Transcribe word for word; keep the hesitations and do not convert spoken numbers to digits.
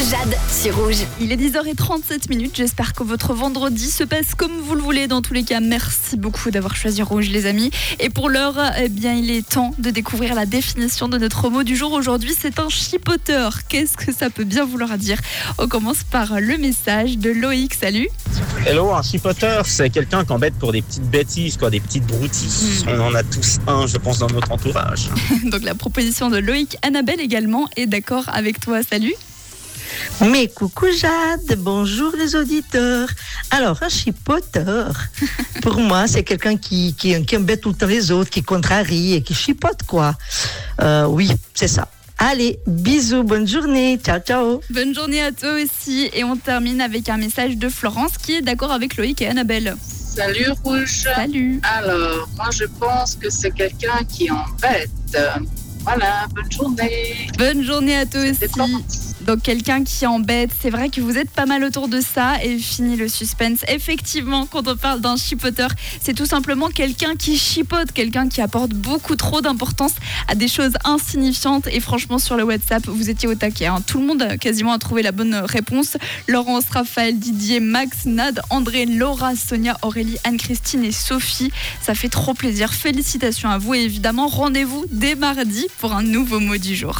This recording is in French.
Jade sur Rouge. Il est dix heures trente-sept minutes. J'espère que votre vendredi se passe comme vous le voulez. Dans tous les cas, merci beaucoup d'avoir choisi Rouge, les amis. Et pour l'heure, eh bien, il est temps de découvrir la définition de notre mot du jour. Aujourd'hui, c'est un chipoteur. Qu'est-ce que ça peut bien vouloir dire? On commence par le message de Loïc. Salut. Hello, un chipoteur, c'est quelqu'un qui embête pour des petites bêtises, quoi, des petites broutilles. Mmh. On en a tous un, je pense, dans notre entourage. Donc la proposition de Loïc. Annabelle également est d'accord avec toi. Salut. Mais coucou Jade, bonjour les auditeurs. Alors, un chipoteur, pour moi, c'est quelqu'un qui, qui, qui embête tout le temps les autres, qui contrarie et qui chipote, quoi. Euh, oui, c'est ça. Allez, bisous, bonne journée, ciao, ciao. Bonne journée à toi aussi. Et on termine avec un message de Florence qui est d'accord avec Loïc et Annabelle. Salut Rouge. Salut. Alors, moi je pense que c'est quelqu'un qui embête. Voilà, bonne journée. Bonne journée à toi C'était aussi. bon. Donc quelqu'un qui embête, c'est vrai que vous êtes pas mal autour de ça. Et fini le suspense. Effectivement, quand on parle d'un chipoteur, c'est tout simplement quelqu'un qui chipote, quelqu'un qui apporte beaucoup trop d'importance à des choses insignifiantes. Et franchement, sur le WhatsApp, vous étiez au taquet, hein. Tout le monde a quasiment a trouvé la bonne réponse. Laurence, Raphaël, Didier, Max, Nad, André, Laura, Sonia, Aurélie, Anne-Christine et Sophie. Ça fait trop plaisir. Félicitations à vous et évidemment, rendez-vous dès mardi pour un nouveau mot du jour.